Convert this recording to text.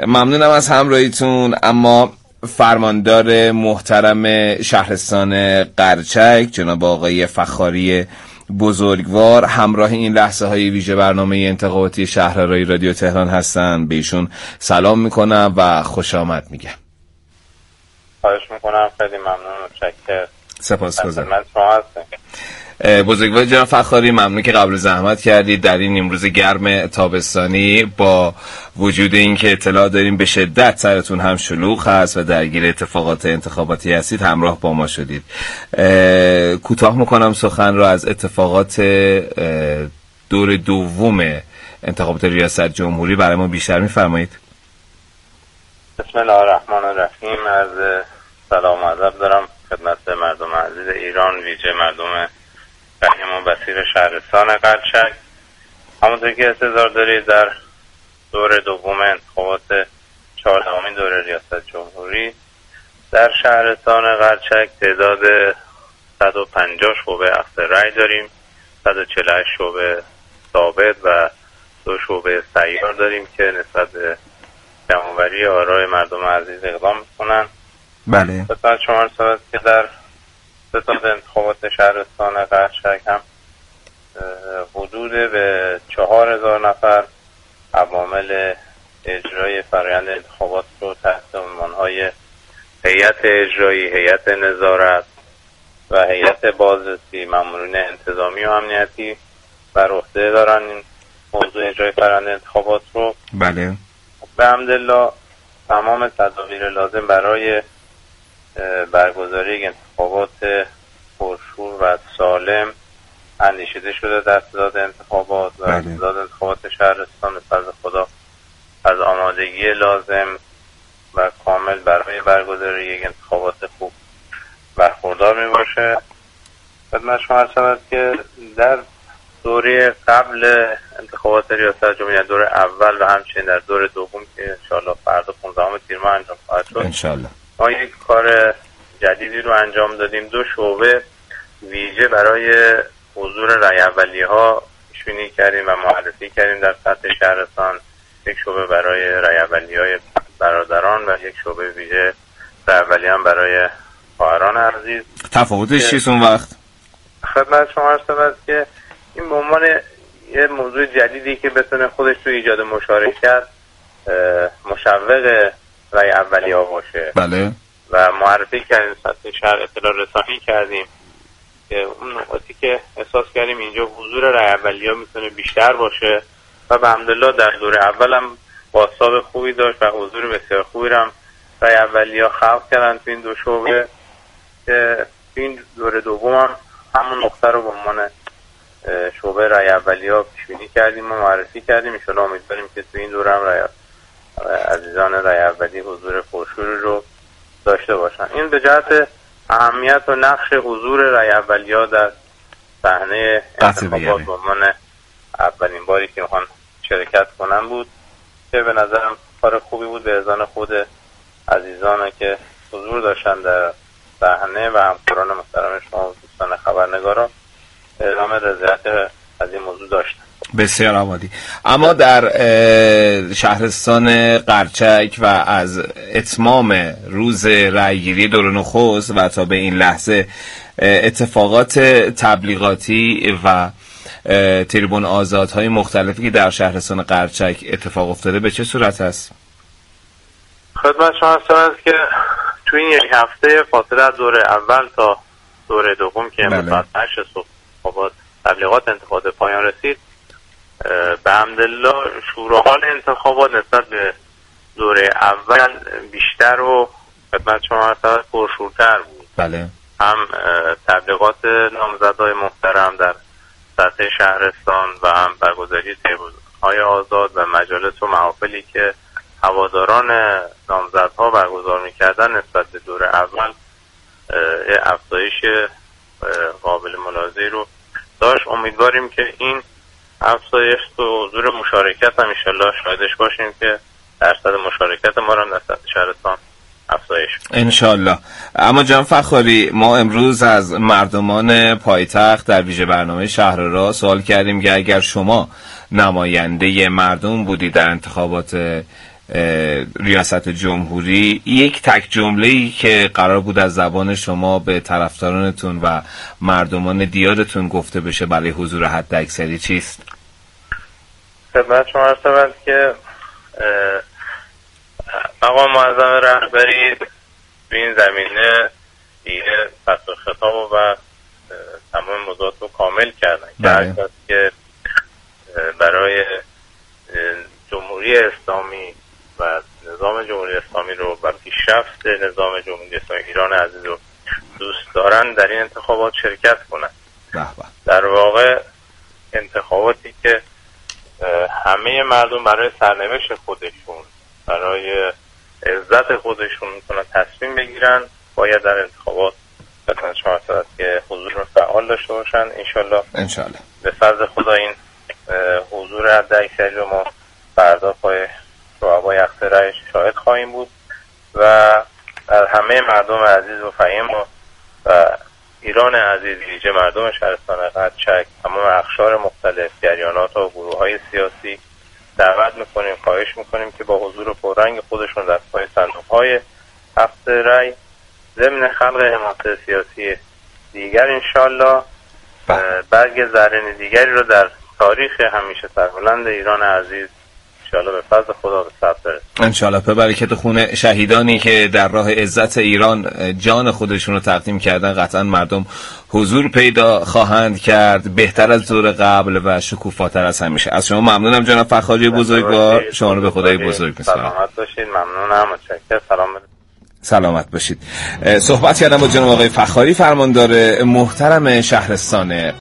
ممنونم از همراهیتون. اما فرماندار محترم شهرستان قرچک جناب آقای فخاری بزرگوار همراه این لحظه های ویژه برنامه انتخاباتی شهرآرای رادیو تهران هستن. به ایشون سلام میکنم و خوش آمد میگم. خواهش میکنم، خیلی ممنون، متشکرم. سپاسگزارم. بزرگوار جناب فخاری، ممنون که قبول زحمت کردید در این امروز گرم تابستانی. با وجود اینکه اطلاع داریم به شدت سرتون هم شلوغ هست و درگیر اتفاقات انتخاباتی هستید، همراه با ما شدید. کوتاه میکنم سخن را از اتفاقات دور دوم انتخابات ریاست جمهوری برای ما بیشتر میفرمایید؟ بسم الله الرحمن الرحیم. از سلام و ادب دارم خدمت مردم عزیز ایران، ویژه مردم رحیم و بصیر شهرستان قرچک. همونطور که انتظار دارید در دور دوم انتخابات 14مین دوره ریاست جمهوری در شهرستان قرچک تعداد 150 شعبه اخذ رأی داریم، 148 شعبه ثابت و 2 شعبه سیار داریم که نسبت به جمع‌آوری آرای مردم عزیز اقدام میکنن. بله. خدمت شما رسد که در ستاد انتخابات شهرستان قرچک هم حدود به 4000 نفر عوامل اجرای فرآیند انتخابات رو تحت عنوان‌های هیئت اجرایی، هیئت نظارت و هیئت بازرسی، مامورین انتظامی و امنیتی بر عهده دارن این موضوع اجرای فرآیند انتخابات رو. بله. به حمدالله تمام تدابیر لازم برای برگزاری انتخابات پرشور و سالم اندیشیده شده در ستاد انتخابات و ستاد انتخابات شهرستان به فضل خدا از آمادگی لازم و کامل برای برگزاری یک انتخابات خوب برخوردار می باشه. خدمت شما عرض شود که در دوره قبل انتخابات ریاست جمهوری، دور اول و همچنین در دور دوم که انشاءالله فردا 15 تیر ماه انجام خواهد شد، انشاءالله ما یک کار جدیدی رو انجام دادیم. 2 شعبه ویژه برای حضور رای اولیه ها پیش‌بینی کردیم و معرفی کردیم در سطح شهرستان. یک شعبه برای رای اولیه های برادران و یک شعبه ویژه رای اولیه هم برای خواهران عزیز. تفاوتش چیست اون وقت؟ خدمت شما عرض شود که این به عنوان یه موضوع جدیدی که بتونه خودش تو ایجاد مشارکت مشوق رای اولیه ها باشه. بله. و معرفی کردیم، سطح شهر اطلاع رسانی کردیم که اون نقاطی که احساس کردیم اینجا حضور رای اولیه ها میتونه بیشتر باشه و به حمدالله در دور اول هم بازتاب خوبی داشت و حضور بسیار خوبی هم رای اولیه ها خلق کردن تو این 2 شعبه که این دور دوم هم همون نقطه رو به عنوان شعبه رای اولیه ها پیش‌بینی کردیم و معرفی کردیم. انشاءالله امیدواریم که تو این دوره هم عزیزان رای اولیه حضور پرشوری رو داشته باشن. این به جهت اهمیت و نقش حضور رای اولیه ها در صحنه انتخابات به عنوان اولین باری که میخوان شرکت کنن بود که به نظرم کار خوبی بود به اذعان خود عزیزان که حضور داشتن در صحنه و همکاران محترم شما و دوستان خبرنگاران اعلام رضایت از این موضوع داشتن. بسیار عالی. اما در شهرستان قرچک و از اتمام روز رأیگیری دور نخست و تا به این لحظه اتفاقات تبلیغاتی و تریبون آزادهای مختلفی که در شهرستان قرچک اتفاق افتاده به چه صورت است؟ خدمت شما هست که تو این یک هفته فاصله از دور اول تا دور دوم که امروز 8 صبح تبلیغات انتخابات پایان رسید، به حمدالله شور و حال انتخابات نسبت به دوره اول بیشتر و خدمت شما هست پرشورتر بود. بله. هم تبلیغات نامزدهای محترم در سطح شهرستان و هم برگزاری تریبون‌های آزاد و مجالس و محافلی که هواداران نامزدها برگزار می‌کردن نسبت به دور اول افزایش قابل ملاحظه‌ای رو داشت. امیدواریم که این افزایش و حضور مشارکت هم انشالله شاهدش باشیم که درصد مشارکت ما هم در سطح شهرستان افزایش انشالله. اما جناب فخاری، ما امروز از مردمان پایتخت در ویژه برنامه شهرآرا سوال کردیم که اگر شما نماینده مردم بودید در انتخابات ریاست جمهوری، یک تک جمله‌ای که قرار بود از زبان شما به طرفدارانتون و مردمان دیارتون گفته بشه برای حضور حداکثری چیست؟ خدمت شما عرض شود که مقام معظم رهبری به این زمینه دیگه فصل خطاب و تمام موضوعات رو کامل کردن که هر کس که برای جمهوری اسلامی و نظام جمهوری اسلامی رو و پیشرفت نظام جمهوری اسلامی ایران عزیز رو دوست دارن در این انتخابات شرکت کنن. در واقع انتخاباتی که همه مردم برای سرنوشت خودشون، برای عزت خودشون میتونن تصمیم بگیرن، باید در انتخابات خدمت شما هست که حضور فعال داشته باشن. انشالله به فضل خدا این حضور حداکثری رو ما فردا پای شعبای اخذ رأی شاهد خواهیم بود و در همه مردم عزیز و فهیم و ایران عزیز، ویژه مردم شهرستان قدچک، تمام اقشار مختلف، جریانات و گروه‌های سیاسی دعوت میکنیم، خواهش میکنیم که با حضور پررنگ خودشون در پای صندوق‌های اخذ رأی ضمن خلق حماسه سیاسی دیگر انشالله برگ زرین دیگری رو در تاریخ همیشه سربلند ایران عزیز انشالله به فضل خدا به ثبت برسه. انشالله به برکت خون شهیدانی که در راه عزت ایران جان خودشون رو تقدیم کردن قطعا مردم حضور پیدا خواهند کرد بهتر از دور قبل و شکوفاتر از همیشه. از شما ممنونم جناب فخاری بزرگوار، شما رو به خدای بزرگ می‌سپارم. سلامت باشید. ممنونم، متشکرم. سلامت باشید. صحبت کردم با جناب آقای فخاری، فرماندار محترم شهرستان